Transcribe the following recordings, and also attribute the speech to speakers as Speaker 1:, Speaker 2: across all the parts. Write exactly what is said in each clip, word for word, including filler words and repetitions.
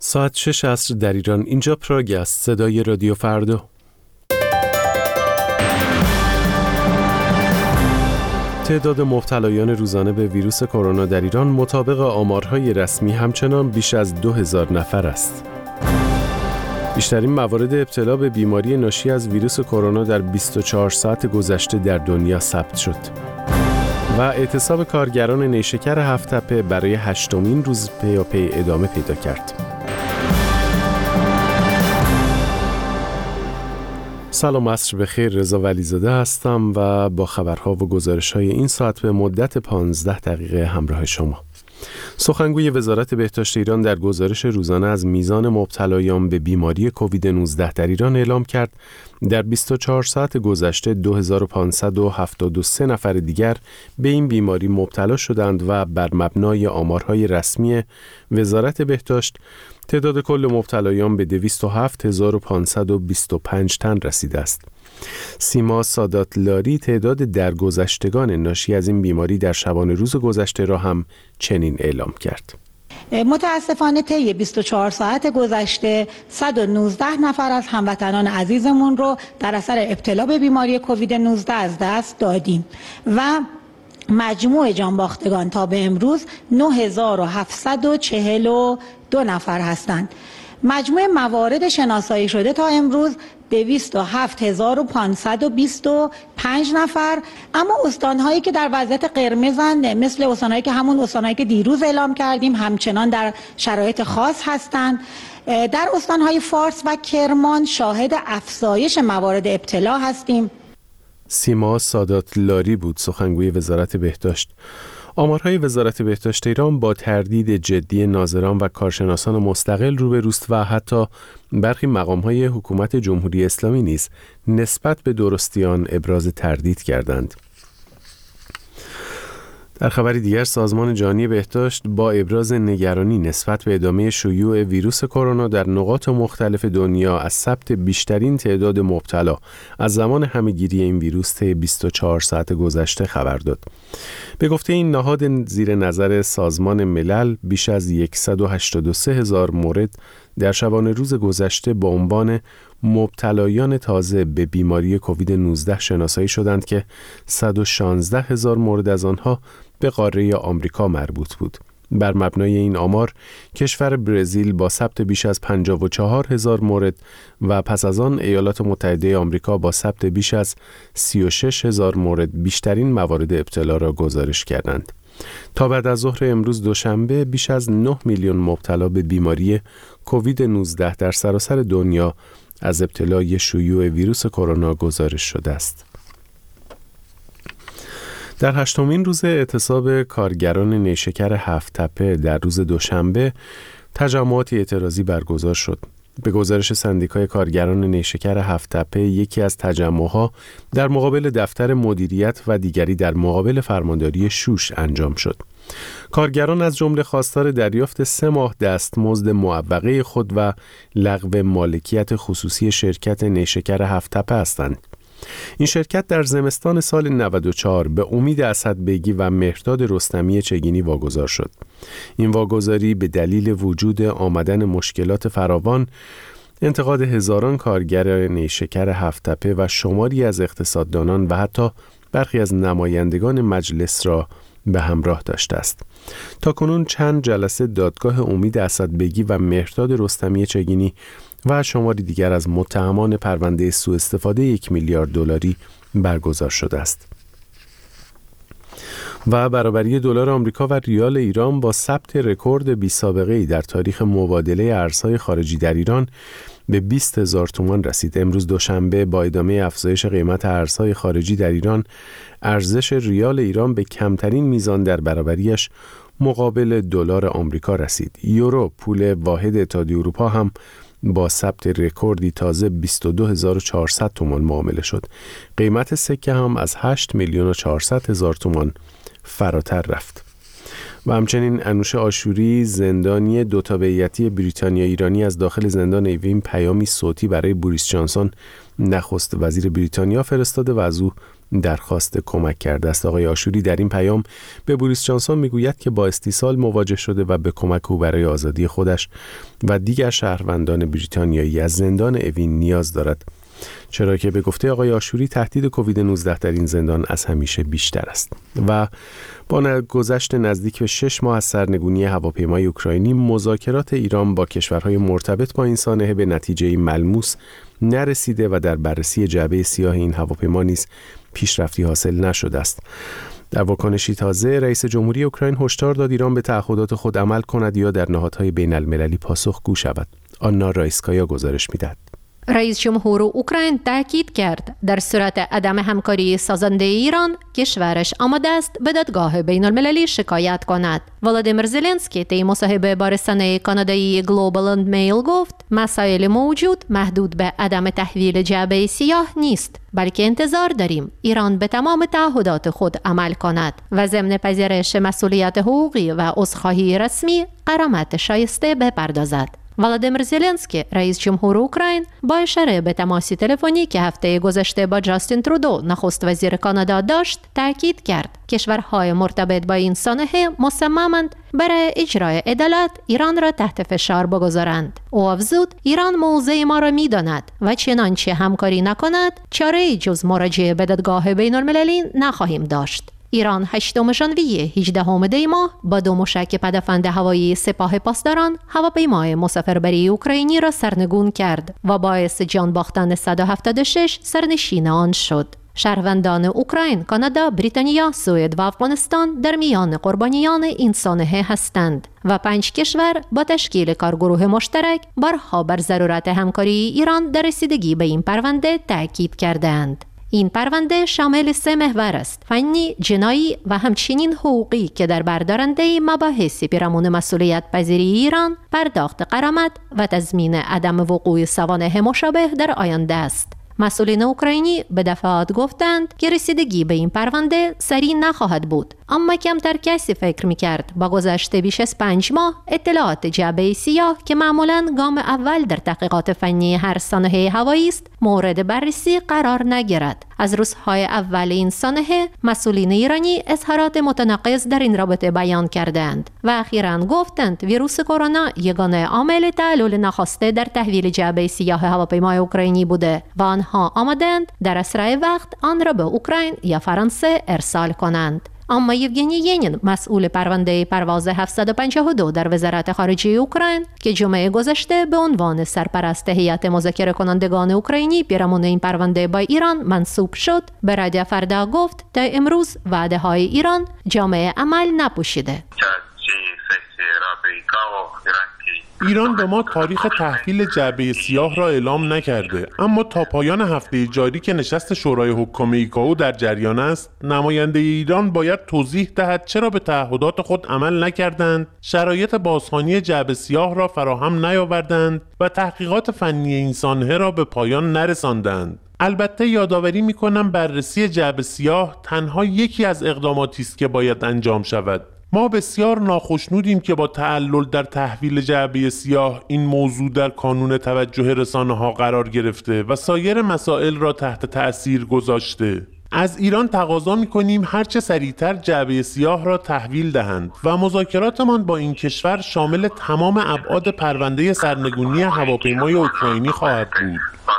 Speaker 1: ساعت شش عصر در ایران. اینجا پراگ است. صدای رادیو فردا. تعداد مبتلایان روزانه به ویروس کرونا در ایران مطابق آمارهای رسمی همچنان بیش از دو هزار نفر است. بیشترین موارد ابتلا به بیماری ناشی از ویروس کرونا در بیست و چهار ساعت گذشته در دنیا ثبت شد. و اعتصاب کارگران نیشکر هفت‌تپه برای هشتمین روز پیاپی ادامه پیدا کرد. سلام، عصر بخیر. رضا ولیزاده هستم و با خبرها و گزارش‌های این ساعت به مدت پانزده دقیقه همراه شما. سخنگوی وزارت بهداشت ایران در گزارش روزانه از میزان مبتلایان به بیماری کووید نوزده در ایران اعلام کرد در بیست و چهار ساعت گذشته دو هزار و پانصد و هفتاد و سه نفر دیگر به این بیماری مبتلا شدند و بر مبنای آمارهای رسمی وزارت بهداشت تعداد کل مبتلایان به دویست و هفت هزار و پانصد و بیست و پنج تن رسیده است. سیما سادات لاری تعداد درگذشتگان ناشی از این بیماری در شبانه روز گذشته را هم چنین اعلام کرد.
Speaker 2: متاسفانه طی بیست و چهار ساعت گذشته صد و نوزده نفر از هموطنان عزیزمون رو در اثر ابتلا به بیماری کووید نوزده از دست دادیم و مجموع جانباختگان تا به امروز نه هزار و هفتصد و چهل و دو نفر هستند. مجموع موارد شناسایی شده تا امروز دویست و هفت هزار و پانصد و بیست و پنج نفر، اما استانهایی که در وضعیت قرمزند مثل استانهایی که همون استانهایی که دیروز اعلام کردیم همچنان در شرایط خاص هستند. در استانهای فارس و کرمان شاهد افزایش موارد ابتلا هستیم.
Speaker 1: سیما سادات لاری بود سخنگوی وزارت بهداشت. آمارهای وزارت بهداشت ایران با تردید جدی ناظران و کارشناسان مستقل روبروست و حتی برخی مقامهای حکومت جمهوری اسلامی نیز نسبت به درستی آن ابراز تردید کردند. در خبری دیگر، سازمان جهانی بهداشت با ابراز نگرانی نسبت به ادامه شیوع ویروس کرونا در نقاط مختلف دنیا از ثبت بیشترین تعداد مبتلا از زمان همه‌گیری این ویروس طی بیست و چهار ساعت گذشته خبر داد. به گفته این نهاد زیر نظر سازمان ملل بیش از صد و هشتاد و سه هزار مورد در شبانه روز گذشته با عنوان مبتلایان تازه به بیماری کووید نوزده شناسایی شدند که صد و شانزده هزار مورد از آنها به قاره آمریکا مربوط بود. بر مبنای این آمار کشور برزیل با ثبت بیش از پنجاه و چهار هزار مورد و پس از آن ایالات متحده آمریکا با ثبت بیش از سی و شش هزار مورد بیشترین موارد ابتلا را گزارش کردند. تا بعد از ظهر امروز دوشنبه بیش از نه میلیون مبتلا به بیماری کووید نوزده در سراسر دنیا از ابتلای شیوع ویروس کرونا گزارش شده است. در هشتمین روز اعتصاب کارگران نیشکر هفت‌تپه در روز دوشنبه تجمعاتی اعتراضی برگزار شد. به گزارش سندیکای کارگران نیشکر هفت‌تپه، یکی از تجمعها در مقابل دفتر مدیریت و دیگری در مقابل فرمانداری شوش انجام شد. کارگران از جمله خواستار دریافت سه ماه دستمزد معوقه خود و لغو مالکیت خصوصی شرکت نیشکر هفت‌تپه هستند. این شرکت در زمستان سال نود و چهار به امید اسدبگی و مهرداد رستمی چگینی واگذار شد. این واگذاری به دلیل وجود آمدن مشکلات فراوان، انتقاد هزاران کارگر نیشکر هفت‌تپه و شماری از اقتصاددانان و حتی برخی از نمایندگان مجلس را به همراه داشته است. تاکنون چند جلسه دادگاه امید اسدبگی و مهرداد رستمی چگینی و شماری دیگر از متهمان پرونده سوء استفاده یک میلیارد دلاری برگزار شده است. و برابری دلار آمریکا و ریال ایران با ثبت رکورد بی سابقه‌ای در تاریخ مبادله ارزهای خارجی در ایران به بیست هزار تومان رسید. امروز دوشنبه با ادامه افزایش قیمت ارزهای خارجی در ایران، ارزش ریال ایران به کمترین میزان در برابریش مقابل دلار آمریکا رسید. یورو، پول واحد اتحادیه اروپا، هم با ثبت رکوردی تازه بیست و دو هزار و چهارصد تومان معامله شد. قیمت سکه هم از هشت میلیون و چهارصد هزار تومان فراتر رفت. و همچنین انوشه آشوری، زندانی دو تابعیتی بریتانیا ایرانی، از داخل زندان ایوین پیامی صوتی برای بوریس جانسون، نخست وزیر بریتانیا، فرستاده و از او درخواست کمک کرده است. آقای آشوری در این پیام به بوریس جانسون میگوید که با استیصال مواجه شده و به کمک او برای آزادی خودش و دیگر شهروندان بریتانیایی از زندان اوین نیاز دارد، چرا که به گفته آقای آشوری تهدید کووید نوزده در این زندان از همیشه بیشتر است. و با گذشت نزدیک به شش ماه از سرنگونی هواپیمای اوکراینی، مذاکرات ایران با کشورهای مرتبط با این سانحه به نتیجه ملموس نرسیده و در بررسی جعبه سیاه این هواپیما نیز پیشرفتی حاصل نشده است. در واکنشی تازه، رئیس جمهوری اوکراین هشدار داد ایران به تعهدات خود عمل کند یا در نهادهای بین المللی پاسخگو شود. آنا رایسکایا گزارش می‌دهد.
Speaker 3: رئیس جمهور اوکراین تاکید کرد در صورت عدم همکاری سازنده ایران، کشورش آماده است به دادگاه بین المللی شکایت کند. ولادیمیر زلنسکی طی مصاحبه با رسانه کانادایی گلوبال اند میل گفت مسائل موجود محدود به عدم تحویل جعبه سیاه نیست، بلکه انتظار داریم ایران به تمام تعهدات خود عمل کند و ضمن پذیرش مسئولیت حقوقی و عذرخواهی رسمی غرامت شایسته بپردازد. ولادیمیر زلنسکی رئیس جمهور اوکراین با اشاره به تماسی تلفنی که هفته گذشته با جاستین ترودو نخست وزیر کانادا داشت تاکید کرد کشورهای مرتبط با این سانحه مصممند برای اجرای عدالت ایران را تحت فشار بگذارند. او افزود ایران موضع ما را می‌داند و چنانچه همکاری نکند چاره‌ای جز مراجعه به دادگاه بین المللی نخواهیم داشت. ایران هشتم ژانویه هجدهم دی ماه با دو موشک پدافند هوایی سپاه پاسداران هواپیمای مسافربری اوکراینی را سرنگون کرد و باعث جان باختن صد و هفتاد و شش سرنشین آن شد. شهروندان اوکراین، کانادا، بریتانیا، سوئد و افغانستان در میان قربانیان این سانحه هستند و پنج کشور با تشکیل کارگروه مشترک بارها بر ضرورت همکاری ایران در رسیدگی به این پرونده تاکید کردند. این پرونده شامل سه محور است: فنی، جنایی و همچنین حقوقی که در بردارنده مباحث پیرامون مسئولیت پذیری ایران، پرداخت غرامت و تضمین عدم وقوع سوانح مشابه در آینده است. مسئولین اوکراینی به دفعات گفتند که رسیدگی به این پرونده سریع نخواهد بود، اما کمتر کسی فکر می‌کرد با گذشت بیش از پنج ماه اطلاعات جعبه سیاه که معمولاً گام اول در تحقیقات فنی هر سانحه هوایی است مورد بررسی قرار نگیرد. از روزهای اول این سانحه مسئولین ایرانی اظهارات متناقض در این رابطه بیان کردند و اخیراً گفتند ویروس کرونا یگانه عامل تعلل ناخواسته در تحویل جعبه سیاه هواپیمای اوکراینی بوده و آنها آمدند در اسرع وقت آن را به اوکراین یا فرانسه ارسال کنند. اما یوگنی ینین، مسئول پرونده پرواز هفتصد و پنجاه و دو در وزارت خارجه اوکراین که جمعه گذشته به عنوان سرپرست هیئت مذاکره کنندگان اوکراینی پیرامون این پرونده با ایران منصوب شد، به رادیو فردا گفت تا امروز وعده های ایران جامعه عمل نپوشیده.
Speaker 4: ایران به ما تاریخ تحویل جعبه سیاه را اعلام نکرده، اما تا پایان هفته جاری که نشست شورای حکام ایکائو در جریان است، نماینده ایران باید توضیح دهد چرا به تعهدات خود عمل نکردند، شرایط بازخوانی جعبه سیاه را فراهم نیاوردند و تحقیقات فنی این سانحه را به پایان نرساندند. البته یادآوری می‌کنم بررسی جعبه سیاه تنها یکی از اقداماتی است که باید انجام شود. ما بسیار ناخشنودیم که با تعلل در تحویل جعبه سیاه این موضوع در کانون توجه رسانه‌ها قرار گرفته و سایر مسائل را تحت تأثیر گذاشته. از ایران تقاضا می‌کنیم هرچه سریعتر جعبه سیاه را تحویل دهند و مذاکراتمان با این کشور شامل تمام ابعاد پرونده سرنگونی هواپیمای اوکراینی خواهد بود.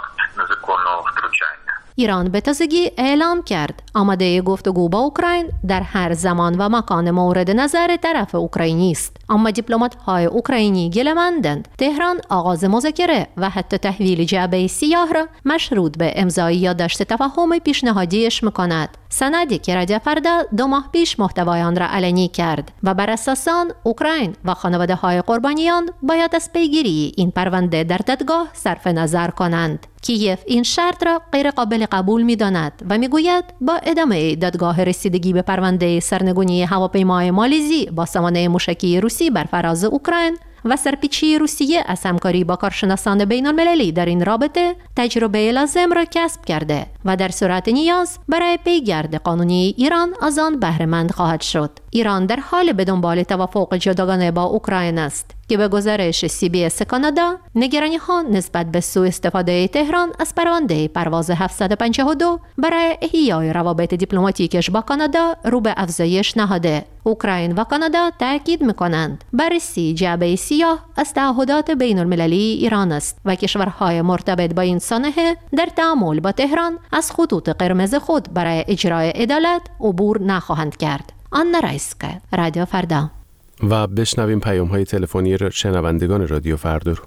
Speaker 3: ایران به تازگی اعلام کرد آماده گفتگو با اوکراین در هر زمان و مکان مورد نظر طرف اوکراینی است، اما دیپلمات‌های اوکراینی گله‌مندند تهران آغاز مذاکره و حتی تحویل جعبه سیاه را مشروط به امضای یادداشت تفاهم پیشنهادیش می‌کند، سندی که رادیو فردا دو ماه پیش محتوای آن را علنی کرد و بر اساس آن اوکراین و خانواده‌های قربانیان باید از پیگیری این پرونده در دادگاه صرف نظر کنند. کیف این شرط را غیر قابل قبول می‌داند و می‌گوید با ادامه دادگاه رسیدگی به پرونده سرنگونی هواپیمای مالزی با سامانه موشکی روسی بر فراز اوکراین و سرپیچی روسیه از همکاری با کارشناسان بین‌المللی در این رابطه تجربه لازم را کسب کرده و در صورت نیاز برای پیگرد قانونی ایران از آن بهره مند خواهد شد. ایران در حال به دنبال توافق جداگانه با اوکراین است که که به گزارش سی بی اس کانادا نگرانی ها نسبت به سوء استفاده تهران از پرونده پرواز هفتصد و پنجاه و دو برای احیای روابط دیپلماتیکش با کانادا رو به افزایش نهاده. اوکراین و کانادا تاکید میکنند بررسی جعبه سیاه از تعهدات بین المللی ایران است و کشورهای مرتبط با این سانحه در تعامل با تهران از خطوط قرمز خود برای اجرای عدالت عبور نخواهند کرد. آنا رایسکا، رادیو فردا.
Speaker 1: و بشنویم پیام های تلفنی شنوندگان رادیو فردا رو.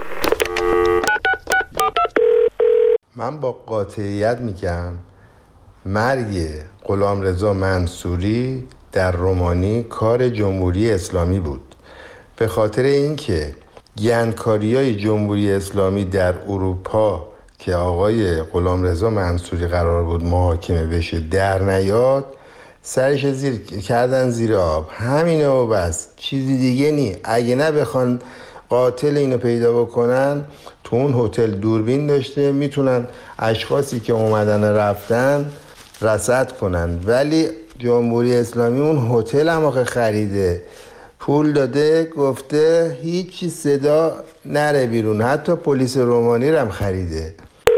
Speaker 5: من با قاطعیت میگم مرگ غلامرضا منصوری در رومانی کار جمهوری اسلامی بود، به خاطر اینکه گندکاری‌های جمهوری اسلامی در اروپا که آقای غلامرضا منصوری قرار بود محاکمه بشه در نیاد، سرش زیر کردن زیر آب، همینه و بس، چیزی دیگه نی. اگه نه بخوان قاتل اینو پیدا بکنن، تو اون هتل دوربین داشته، میتونن اشخاصی که اومدن رفتن رصد کنن، ولی جمهوری اسلامی اون هتل هم آخه خریده، پول داده، گفته هیچی صدا نره بیرون، حتی پلیس رومانی رو هم خریده.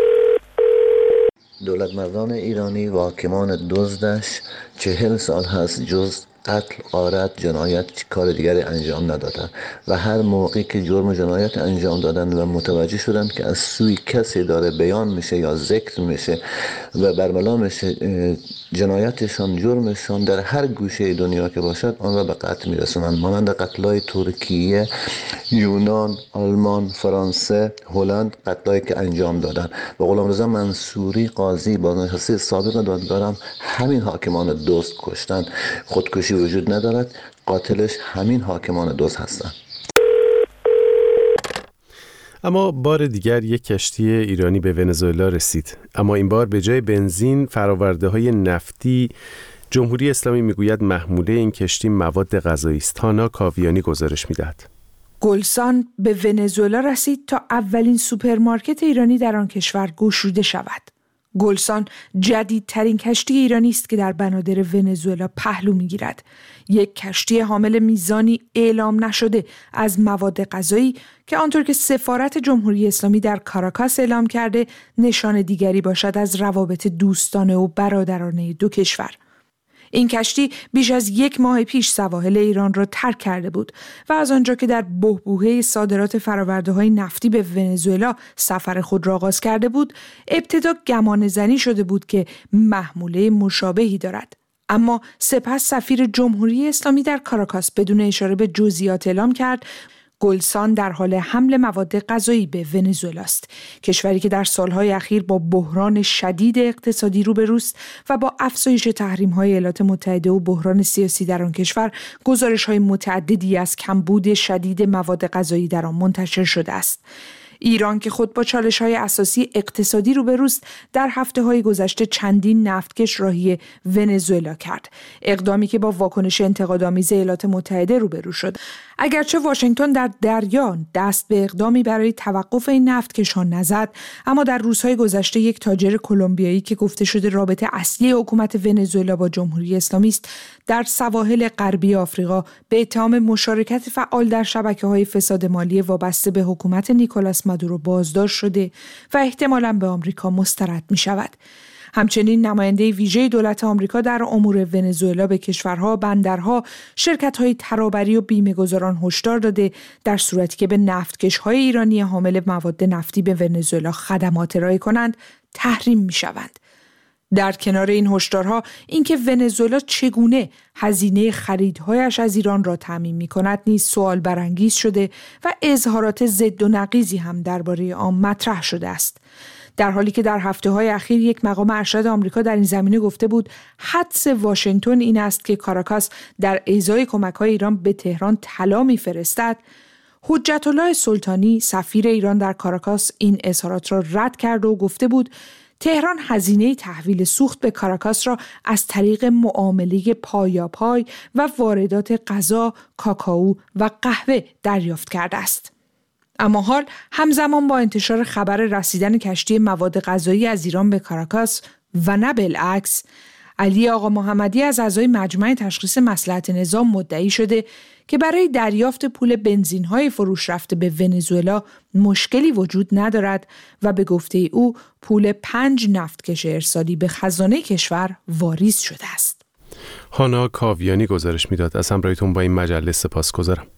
Speaker 6: دولت مردان ایرانی و حاکمان دزدش چهل سال هست جز قتل، غارت، جنایت کار دیگری انجام ندادن و هر موقعی که جرم جنایت انجام دادن و متوجه شدن که از سوی کسی داره بیان میشه یا ذکر میشه و برملا میشه جنایتشان، جرمشان در هر گوشه دنیا که باشد آن را به قتل میرسونن. مانند قتلای ترکیه، یونان، آلمان، فرانسه، هلند، قتلایی که انجام دادن. و غلامرضا منصوری قاضی بازنشسته سابق دادگارم همین حاکمان دزد کشتن. خودکشی وجود ندارد، قاتلش همین حاکمان دزد هستند.
Speaker 1: اما بار دیگر یک کشتی ایرانی به ونزوئلا رسید، اما این بار به جای بنزین فرآورده‌های نفتی. جمهوری اسلامی میگوید محموله این کشتی مواد غذایی است. تانا کاویانی گزارش میدهد.
Speaker 7: گلسان به ونزوئلا رسید تا اولین سوپرمارکت ایرانی در آن کشور گشوده شود. گلسان جدیدترین کشتی ایرانی است که در بنادر ونزوئلا پهلو میگیرد. یک کشتی حامل میزانی اعلام نشده از مواد غذایی که آنطور که سفارت جمهوری اسلامی در کاراکاس اعلام کرده نشان دیگری باشد از روابط دوستانه و برادرانه دو کشور. این کشتی بیش از یک ماه پیش سواحل ایران را ترک کرده بود و از آنجا که در بحبوحه صادرات فرآورده‌های نفتی به ونزوئلا سفر خود را آغاز کرده بود، ابتدا گمان زنی شده بود که محموله مشابهی دارد. اما سپس سفیر جمهوری اسلامی در کاراکاس بدون اشاره به جزئیات اعلام کرد گلسان در حال حمل مواد غذایی به ونزوئلا است، کشوری که در سالهای اخیر با بحران شدید اقتصادی روبروست و با افزایش تحریم‌های ایالات متحده و بحران سیاسی در آن کشور گزارش‌های متعددی از کمبود شدید مواد غذایی در آن منتشر شده است. ایران که خود با چالش‌های اساسی اقتصادی روبروست، در هفته‌های گذشته چندین نفتکش راهی ونزوئلا کرد، اقدامی که با واکنش انتقادآمیز ایالات متحده روبرو شد. اگرچه واشنگتن در دریا دست به اقدامی برای توقف این نفتکش‌ها نزد، اما در روزهای گذشته یک تاجر کلمبیایی که گفته شده رابطه اصلی حکومت ونزوئلا با جمهوری اسلامی است، در سواحل غربی آفریقا به اتهام مشارکت فعال در شبکه‌های فساد مالی وابسته به حکومت نیکولاس مادورو بازداشت شده و احتمالاً به آمریکا مسترد می‌شود. همچنین نماینده ویژه دولت آمریکا در امور ونزوئلا به کشورها، بندرها، شرکت‌های ترابری و بیمه‌گذاران هشدار داده در صورتی که به نفتکش‌های ایرانی حامل مواد نفتی به ونزوئلا خدمات ارائه کنند تحریم می‌شوند. در کنار این هشدارها، اینکه ونزوئلا چگونه هزینه خریدهایش از ایران را تامین می‌کند نیز سوال برانگیز شده و اظهارات ضد و نقیضی هم درباره آن مطرح شده است. در حالی که در هفته‌های اخیر یک مقام ارشد آمریکا در این زمینه گفته بود حدس واشنگتن این است که کاراکاس در ازای کمک‌های ایران به تهران طلا می‌فرستد، حجت الله سلطانی سفیر ایران در کاراکاس این اظهارات را رد کرد و گفته بود تهران هزینه تحویل سوخت به کاراکاس را از طریق معامله پایاپای و واردات غذا، کاکائو و قهوه دریافت کرده است. اما حال همزمان با انتشار خبر رسیدن کشتی مواد غذایی از ایران به کاراکاس و نه بالعکس، علی آقا محمدی از اعضای مجمع تشخیص مصلحت نظام مدعی شده که برای دریافت پول بنزین‌های فروش رفته به ونزوئلا مشکلی وجود ندارد و به گفته او پول پنج نفتکش ارسالی به خزانه کشور واریز شده است.
Speaker 1: هانا کاویانی گزارش میداد. از همراهیتون با این مجله سپاسگزارم.